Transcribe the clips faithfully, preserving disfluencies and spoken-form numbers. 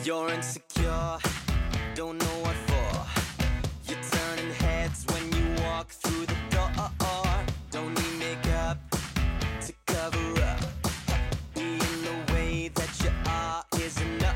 You're insecure, don't know what for. You're turning heads when you walk through the door. Don't need makeup to cover up. Being the way that you are is enough.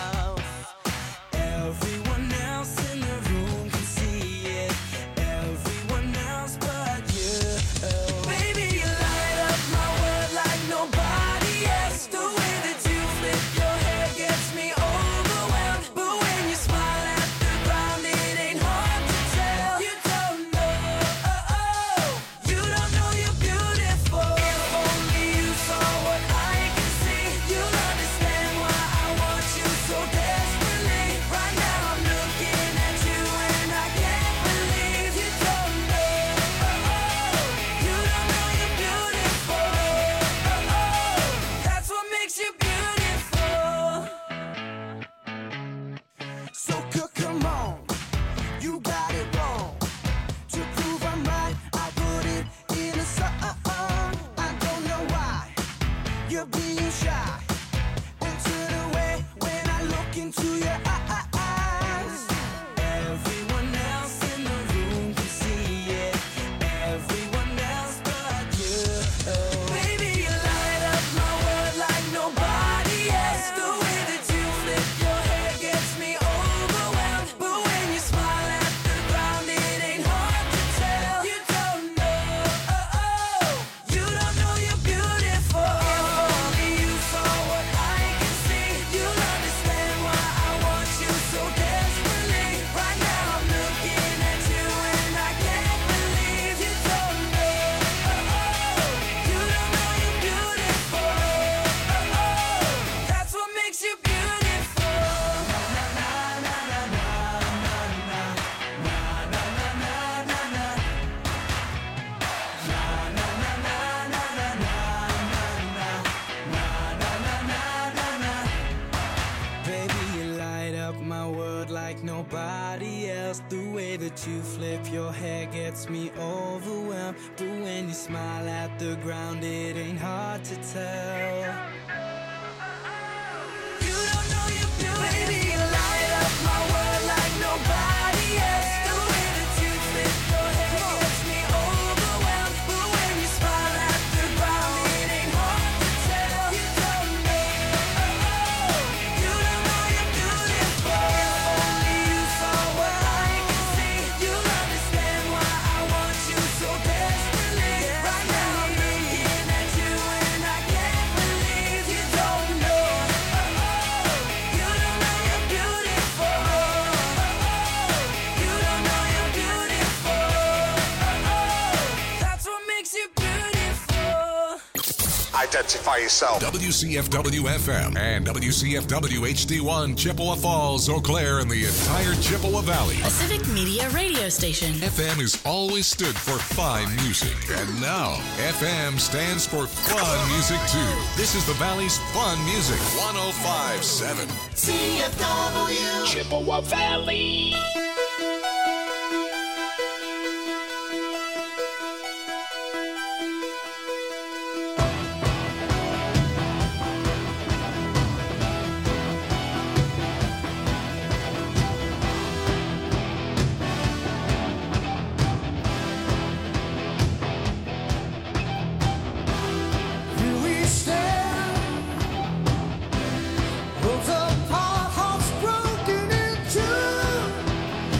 Everyone else in the room can see it. Everyone else but you. Baby, you light up my world like nobody else. The way that you flip your hair gets me overwhelmed. But when you smile at the ground, it ain't hard to tell. You don't know, you don't know you're beautiful. If only you saw what I can see, you'll understand why I want you so desperately. Right now I'm looking at you and I can't believe you don't know, you don't know you're beautiful. That's what makes you beautiful. So c- come on, you got it wrong. To prove I'm right, I put it in a song. I don't know why you're being shy and turn away when I look into your eyes. Everyone else in the room can see it. Everyone else but you. Baby, you light up my world like nobody else. The way that you flip your hair gets me overwhelmed. But when you smile at the ground, it ain't hard to tell. You don't know, you don't know you're beautiful. If only you saw what I can see, you'll understand why I want you so desperately. Right now I'm looking at you and I can't believe you don't know, you don't know you're beautiful. That's what makes you beautiful. Baby, you light up my world like nobody else. The way that you flip your hair gets me overwhelmed. But when you smile at the ground, it ain't hard to tell. You don't know you're beautiful. Baby, you light up my world like nobody else. The way that you flip your hair gets me overwhelmed. But when you smile at the ground, it ain't hard to tell. You don't know, you don't know you're beautiful. If only you saw what I can see, you'll understand why I want you so desperately. Right now I'm looking at you and I can't believe you don't know, you don't know you're beautiful. You don't know you're beautiful. That's what makes you beautiful. Identify yourself. W C F W F M and W C F W H D one, Chippewa Falls, Eau Claire, and the entire Chippewa Valley. A civic media radio station. F M has always stood for fine music, and now F M stands for fun music too. This is the Valley's fun music, one oh five point seven. C F W Chippewa Valley. Here we stand, worlds apart, hearts broken in two.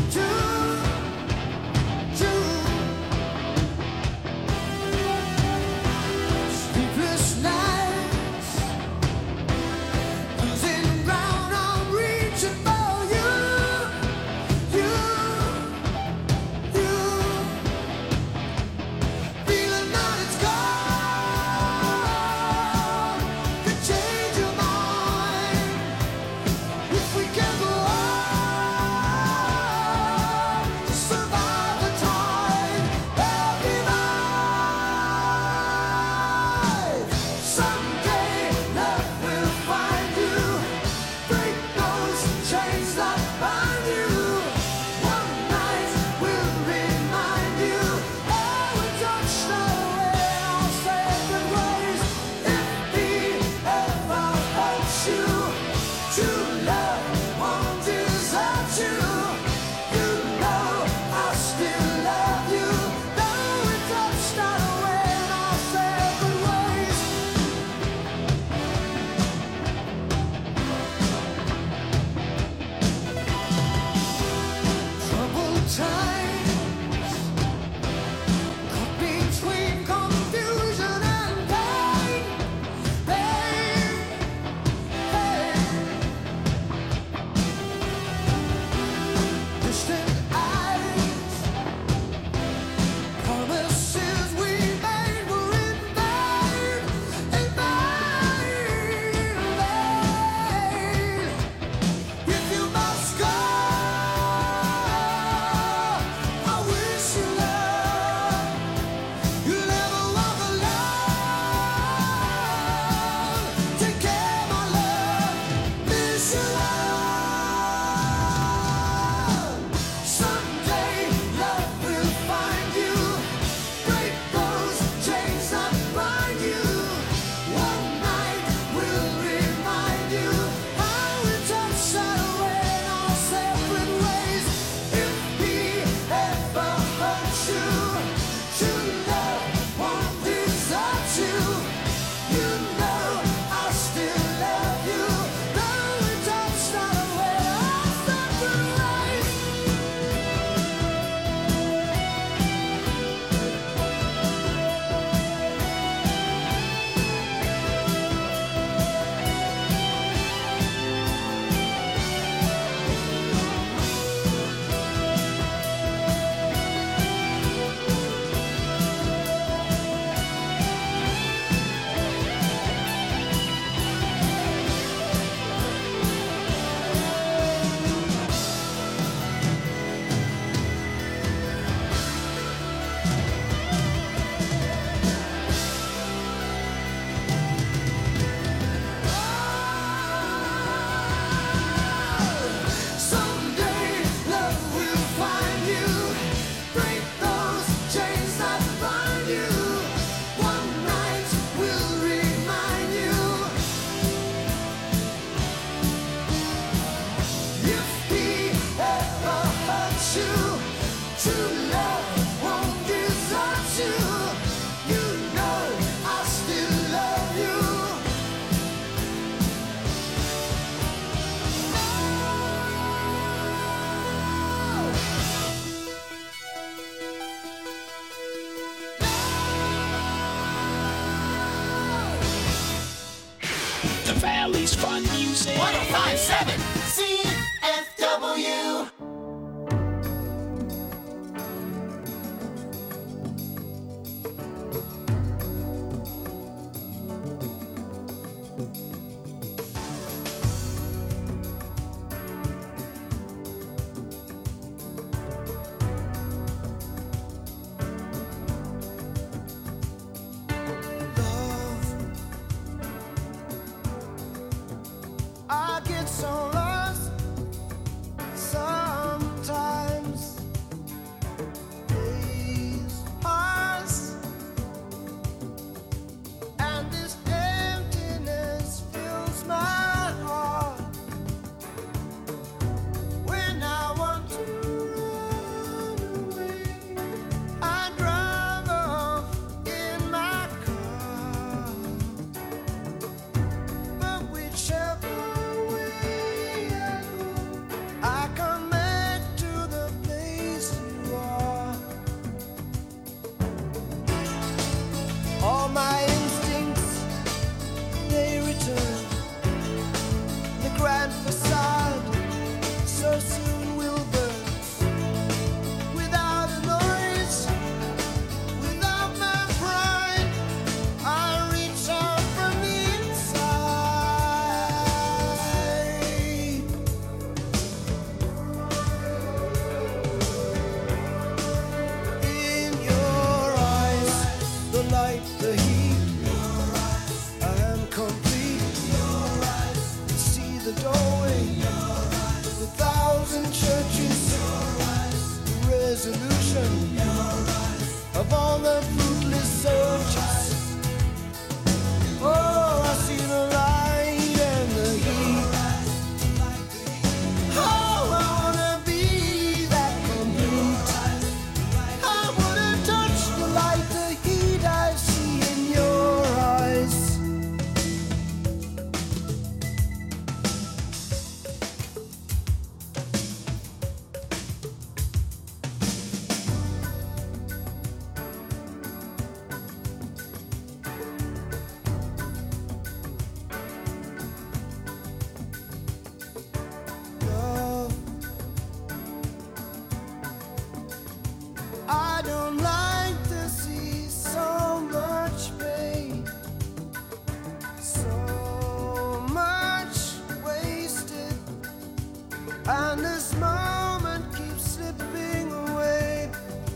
And this moment keeps slipping away.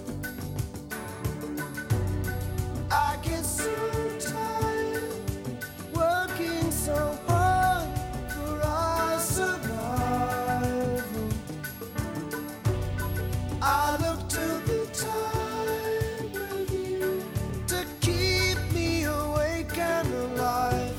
I get so tired working so hard for our survival. I look to the time with you to keep me awake and alive.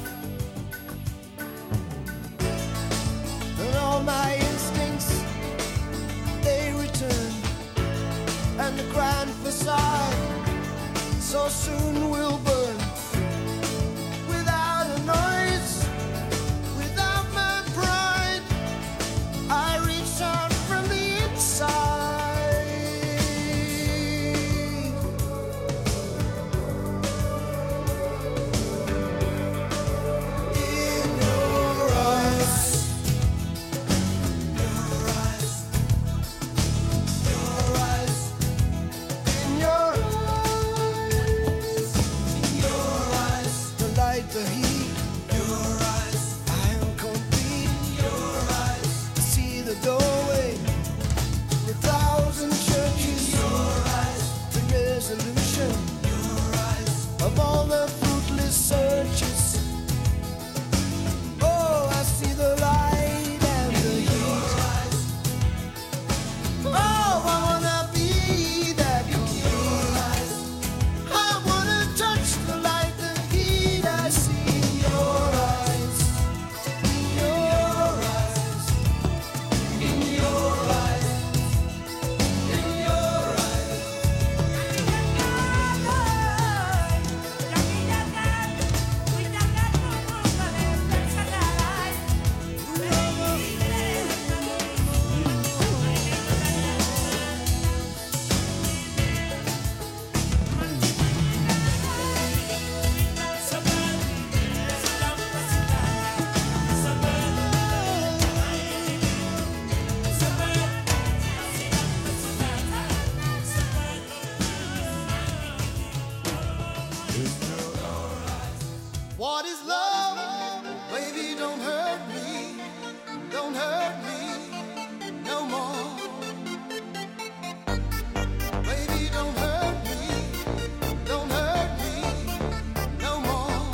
And all my instincts, they return, and the grand facade so soon will burn. Without a noise, without my pride, I reach out from the inside. In your eyes, your eyes, your eyes, in your eyes, in your eyes, the light, the heat, your eyes, I am complete. Your eyes, I see the doorway, the thousand churches. Your eyes, the resolution. Your eyes, of all the fruitless searches. Oh, I see the light and the heat. Oh, I wanna be that complete. I wanna touch the light, the heat I see in your eyes. In your eyes. In your eyes. In your eyes. What is love? Baby, don't hurt me. Don't hurt me no more. Baby, don't hurt me. Don't hurt me no more.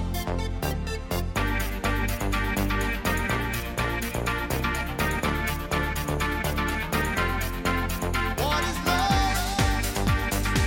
What is love?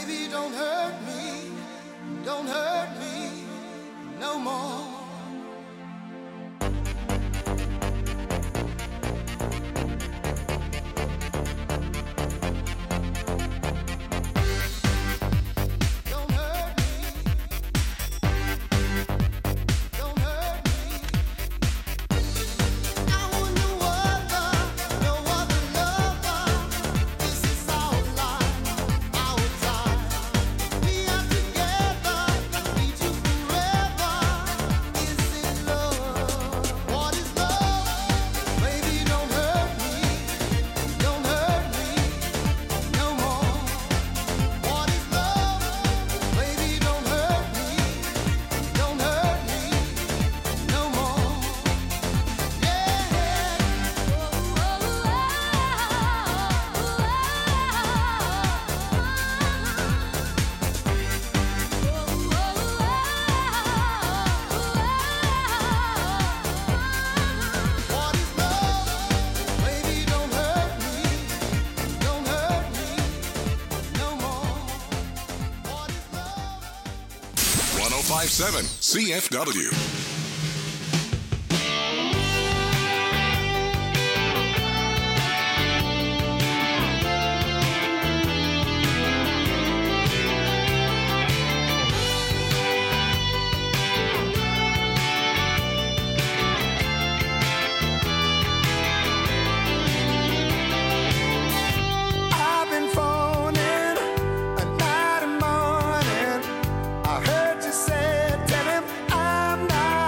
Baby, don't hurt me, don't hurt me no more. one oh five point seven C F W. Say, tell him I'm not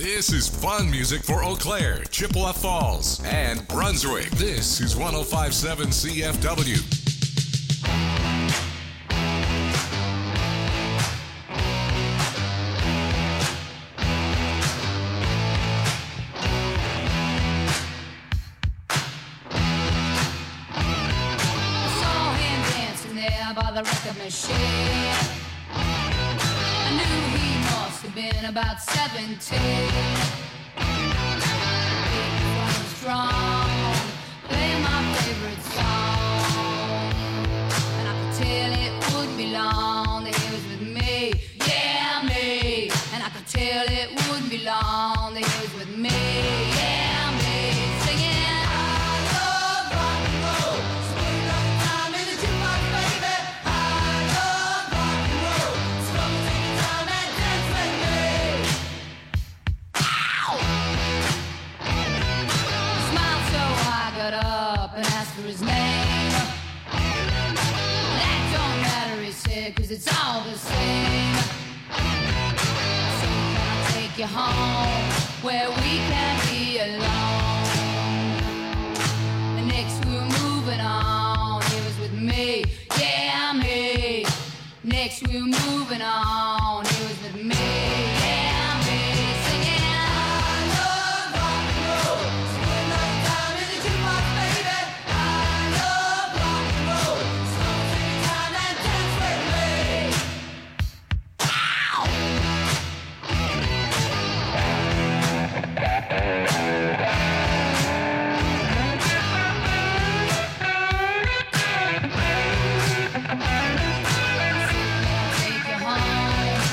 This is fun music for Eau Claire, Chippewa Falls, and Brunswick. This is one oh five point seven C F W. By the record machine, I knew he must have been about seventeen. He was strong, playing my favorite song, and I could tell it wouldn't be long that he was with me, yeah me. And I could tell it wouldn't be long that he was with me, yeah me. Singing. Up and asked for his name. That don't matter, he said, cause it's all the same. So can I take you home where we can be alone? And next we were moving on. He was with me, yeah me. Next we were moving on. He was with me, yeah me. Singing. Take you home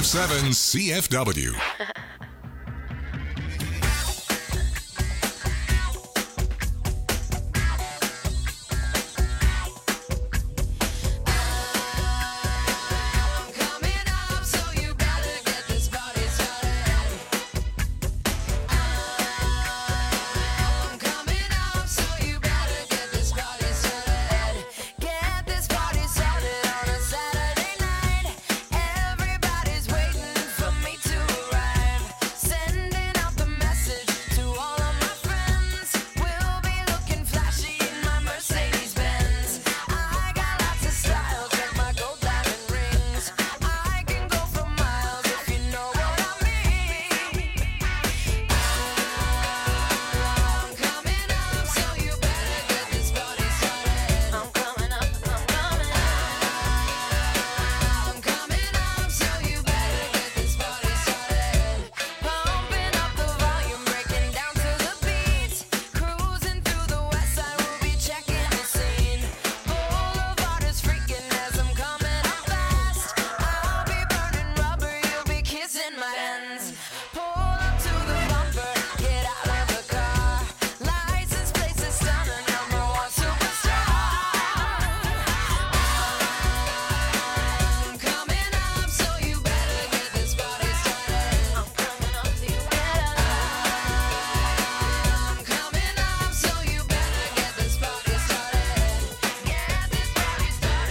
oh seven C F W. Everybody's waiting for me to arrive. Sending out the message to all of my friends. We'll be looking flashy in my Mercedes Benz. I got lots of style, check my gold diamond rings. I can go for miles if you know what I mean. I'm coming up, so you better get this party started. I'm coming up, I'm coming up. I'm coming up, so you better get this party started. Pumping up the volume, breaking down to the beat. Cruising through the west side, we'll be checking the scene. Boulevard is freaking as I'm coming up fast. I'll be burning rubber, you'll be kissing my hands. Pull up to the bumper, get out of the car. License plates is stunning, number one superstar. I'm coming up, so you better get this party started. I'm coming up, so you better. I'm coming up, so you better get this party started. Get this party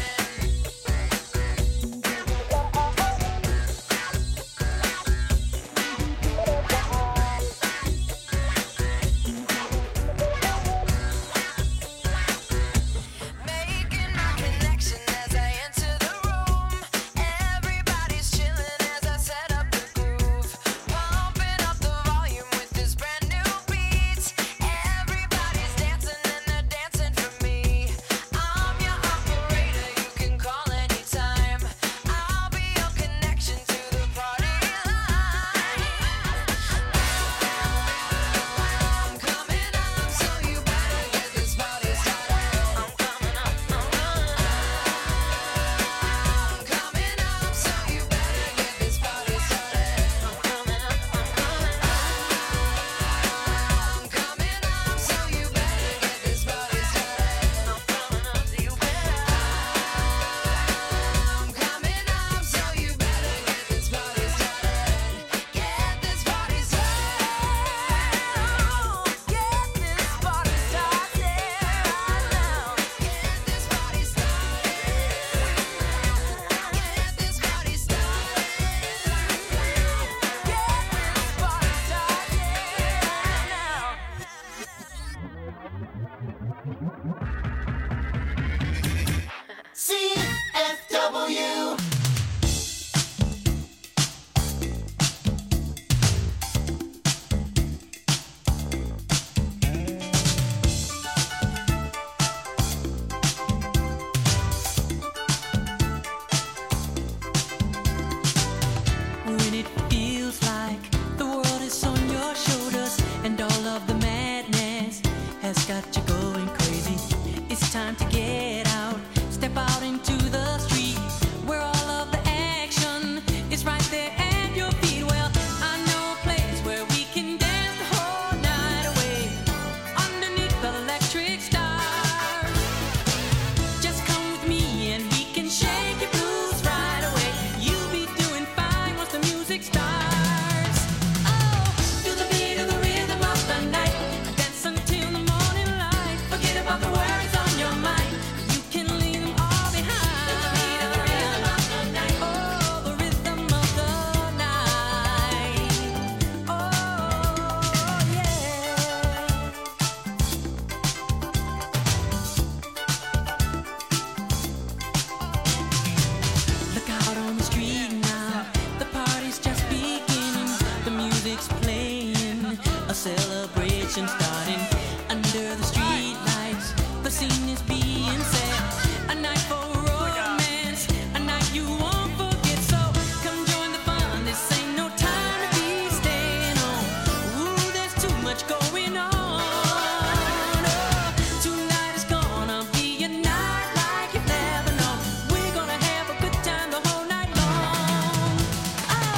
Making my connection as I enter the room. Everybody's chilling as I set up the groove. Pumping up the volume with this brand new beat. Everybody's dancing and they're dancing for me. I'm your operator, you can call anytime. I'll be your connection to the party line. I'm coming up, so you better get this party started. I'm coming up, I'm coming up. I'm coming up, so you better get this party started. I'm coming up, I'm coming up. I'm coming up, so you better get this party started. I'm coming up, so you better. I'm coming up, so you better get this party started. Get this party started. Get this party started right now. Get this party started. Get this party started. Get this party started right now. C F W. When it feels like the world is on your shoulders and all of the madness has got you going crazy, it's time to get out, step out into the street where all of the action is right there at your feet. Well, I know a place where we can dance the whole night away underneath the electric stars. Just come with me and we can shake your blues right away. You'll be doing fine once the music starts. Oh, to the beat of the rhythm of the night, dance until the morning light. Forget about the worries on your mind. You can leave them all behind. To the beat of the rhythm of the night. Oh, the rhythm of the night. Oh, yeah. Look out on the street now, the party's just beginning. The music's playing, a celebration starting. Under the street lights, the scene is being set. A night for romance, a night you won't forget. So come join the fun, this ain't no time to be staying home. Ooh, there's too much going on. Oh, tonight is gonna be a night like you've never known. We're gonna have a good time the whole night long. Oh,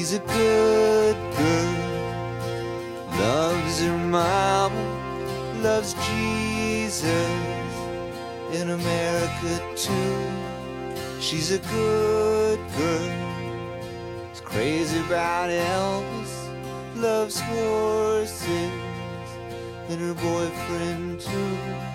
She's a good girl, loves her mama, loves Jesus, in America too. She's a good girl, is crazy about Elvis, loves horses, and her boyfriend too.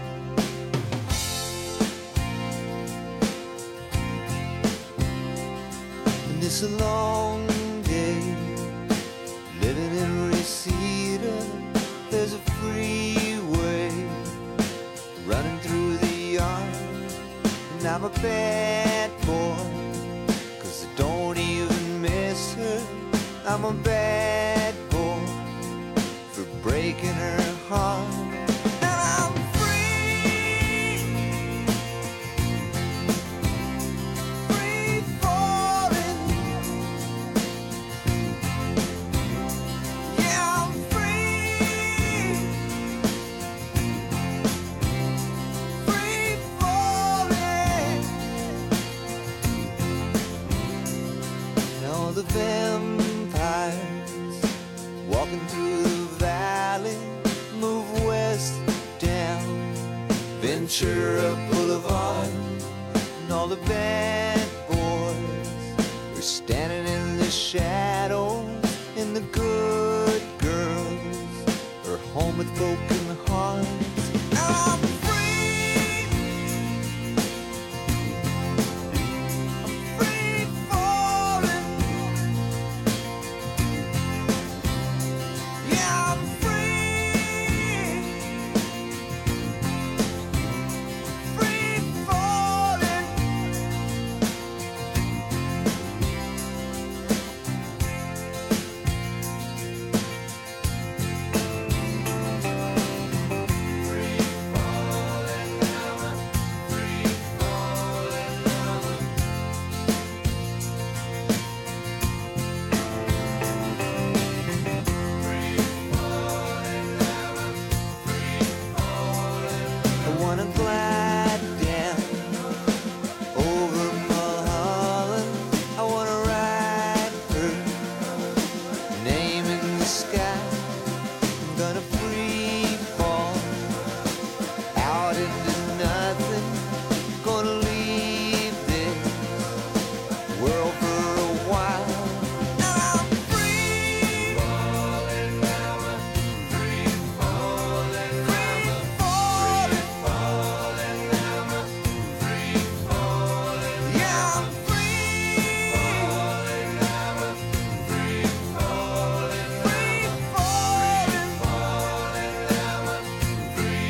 And it's a long day living in Reseda. There's a freeway running through the yard, and I'm a bad boy, 'cause I don't even miss her. I'm a bad boy for breaking her heart. And I'm free, free falling. Yeah, I'm free, free falling. And all the vampires walking through the valley move west down Ventura Boulevard, and all the bad boys are standing in the shadows, and the good girls are home with broken hearts. I'm free, I'm free falling. Yeah, I'm free, free falling. I wanna glide down over Mulholland. I wanna write her name in the sky. I'm gonna free fall out into nothing. Gonna leave this world for a while. And I'm free falling, free falling, free falling, falling, free falling. Yeah, I'm free falling, free falling, free falling, falling, free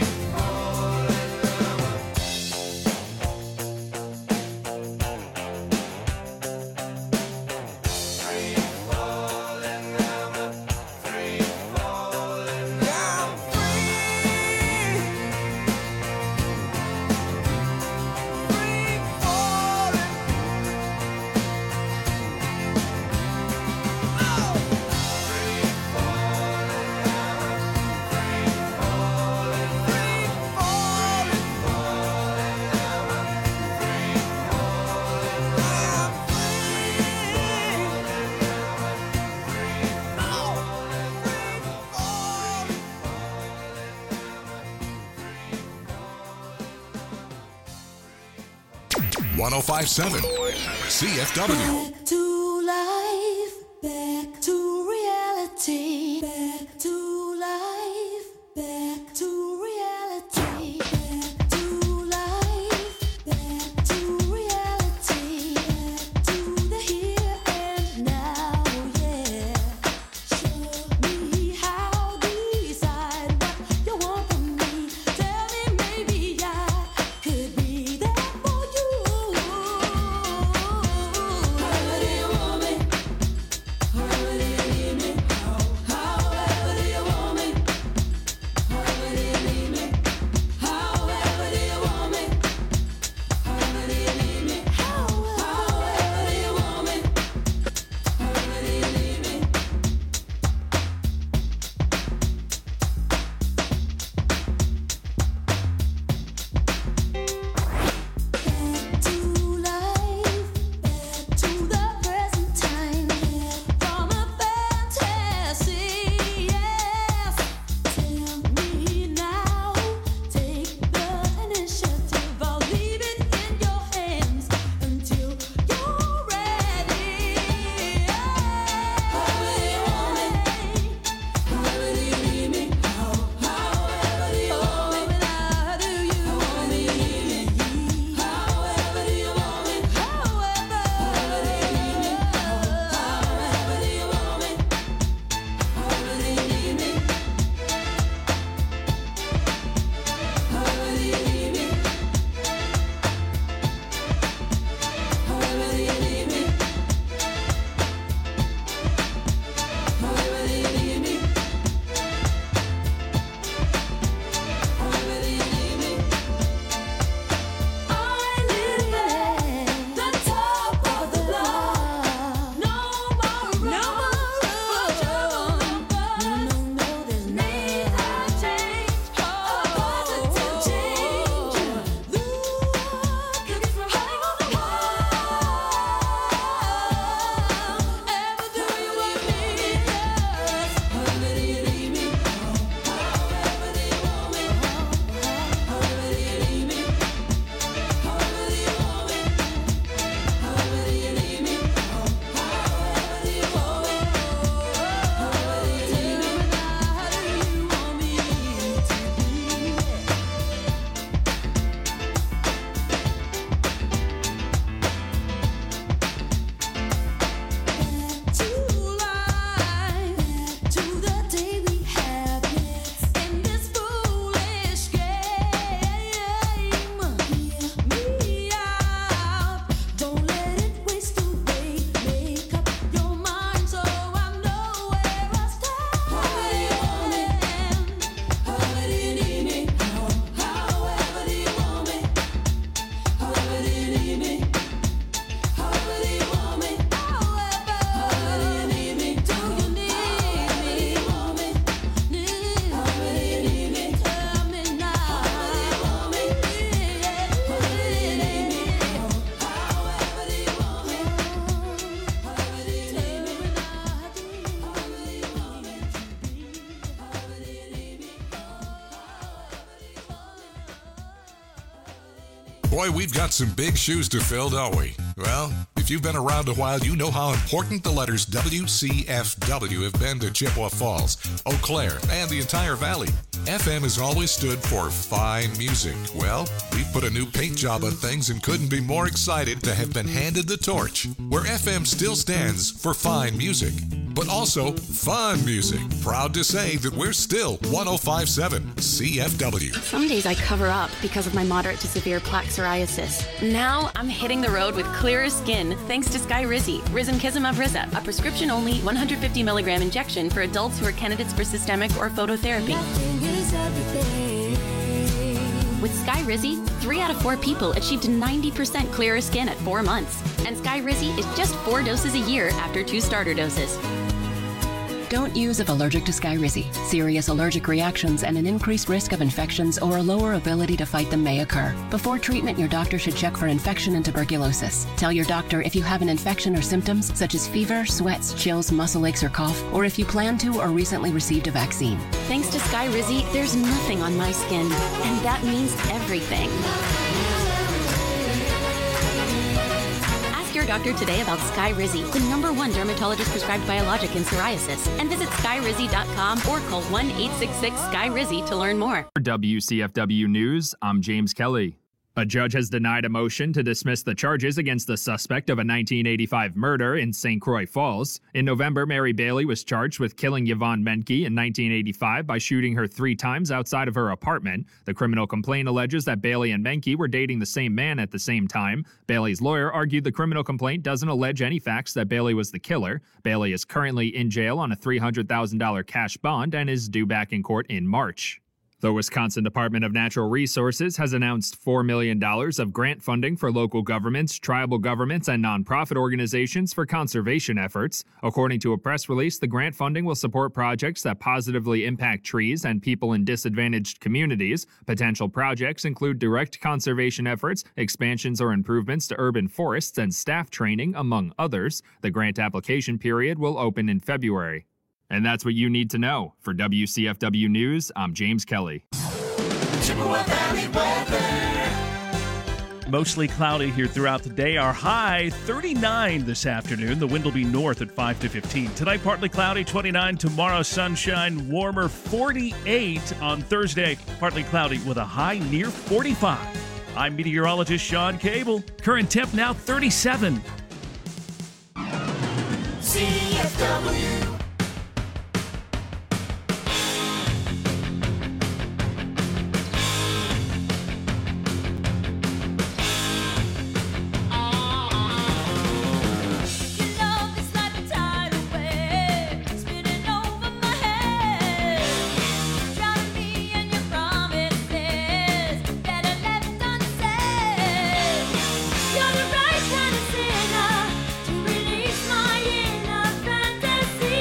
one oh five point seven C F W. Back to life, back to reality, back to life, back to reality, back to life, back to reality, back to the here and now, yeah. Show me how, decide what you want from me. Tell me maybe I could be there for you. Hurting Boy, we've got some big shoes to fill, don't we? Well, if you've been around a while, you know how important the letters W C F W have been to Chippewa Falls, Eau Claire, and the entire valley. F M has always stood for fine music. Well, we put a new paint job on things and couldn't be more excited to have been handed the torch, where F M still stands for fine music, but also fun music. Proud to say that we're still one oh five point seven C F W. Some days I cover up because of my moderate to severe plaque psoriasis. Now I'm hitting the road with clearer skin thanks to Skyrizi, Risankizumab Riza, a prescription-only one hundred fifty milligram injection for adults who are candidates for systemic or phototherapy. With Skyrizi, three out of four people achieved ninety percent clearer skin at four months. And Skyrizi is just four doses a year after two starter doses. Don't use if allergic to Skyrizi. Serious allergic reactions and an increased risk of infections or a lower ability to fight them may occur. Before treatment, your doctor should check for infection and tuberculosis. Tell your doctor if you have an infection or symptoms such as fever, sweats, chills, muscle aches, or cough, or if you plan to or recently received a vaccine. Thanks to Skyrizi, there's nothing on my skin, and that means everything. Your doctor today about Skyrizi, the number one dermatologist prescribed biologic in psoriasis, and visit skyrizi dot com or call one eight six six Sky Rizzy to learn more. For W C F W News, I'm James Kelly. A judge has denied a motion to dismiss the charges against the suspect of a nineteen eighty-five murder in Saint Croix Falls. In November, Mary Bailey was charged with killing Yvonne Menke in nineteen eighty-five by shooting her three times outside of her apartment. The criminal complaint alleges that Bailey and Menke were dating the same man at the same time. Bailey's lawyer argued the criminal complaint doesn't allege any facts that Bailey was the killer. Bailey is currently in jail on a three hundred thousand dollars cash bond and is due back in court in March. The Wisconsin Department of Natural Resources has announced four million dollars of grant funding for local governments, tribal governments, and nonprofit organizations for conservation efforts. According to a press release, the grant funding will support projects that positively impact trees and people in disadvantaged communities. Potential projects include direct conservation efforts, expansions or improvements to urban forests, and staff training, among others. The grant application period will open in February. And that's what you need to know. For W C F W News, I'm James Kelly. Chippewa Valley weather. Mostly cloudy here throughout the day. Our high, thirty-nine this afternoon. The wind will be north at five to fifteen. Tonight, partly cloudy, twenty-nine. Tomorrow, sunshine, warmer, forty-eight. On Thursday, partly cloudy with a high near forty-five. I'm meteorologist Sean Cable. Current temp now thirty-seven. C F W. You're the right kind of sinner to release my inner fantasy.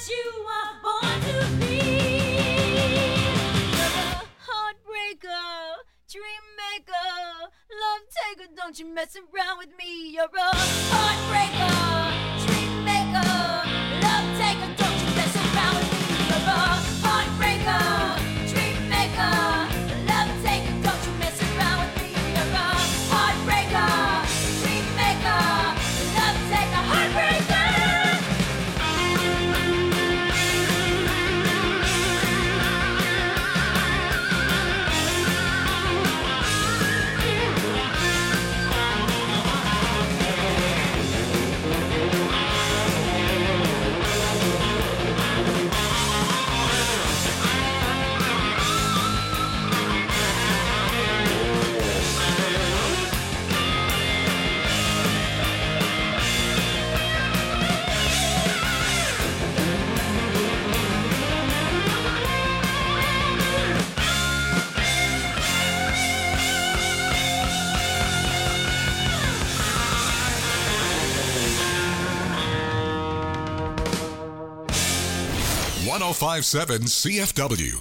you are born to be. You're a heartbreaker, dream maker, love taker. Don't you mess around with me. You're a heartbreaker, dream maker, love taker. Don't you mess around with me. You're a heartbreaker, dream maker, love taker. Don't you mess around with me. You're a heartbreaker, dream maker, love taker, heartbreaker. one oh five point seven C F W.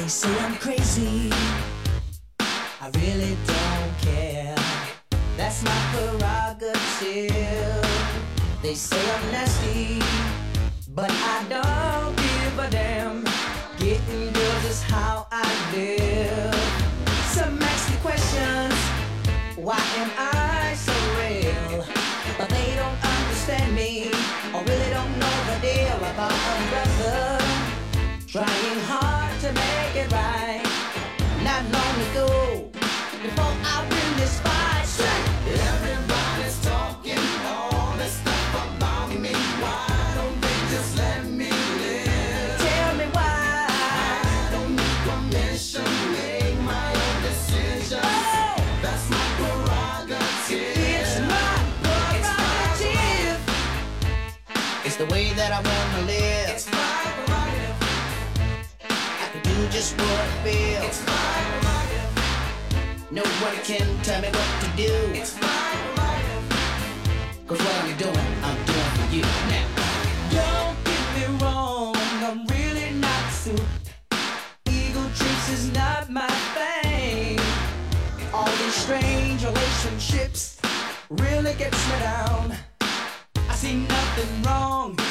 They say I'm crazy, I really don't care. That's my prerogative. They say I'm nasty, but I don't give a damn. Getting girls is how I live. Some ask me questions, why am I so real? But they don't understand me, or really don't know the deal about a brother trying hard to make it right. Not long ago, before I win this fight, everybody's talking all this stuff about me. Why don't they just let me live? Tell me why. I don't need permission, make my own decisions. Oh, that's my prerogative. It's my prerogative. It's the way that I wanna live. It's my prerogative. I can do just what I feel. It's my prerogative. Nobody can tell me what to do. It's my prerogative. Cause what I'm doing, I'm doing for you now. Don't get me wrong, I'm really not suit. Ego trips is not my thing. All these strange relationships really gets me down. I see nothing wrong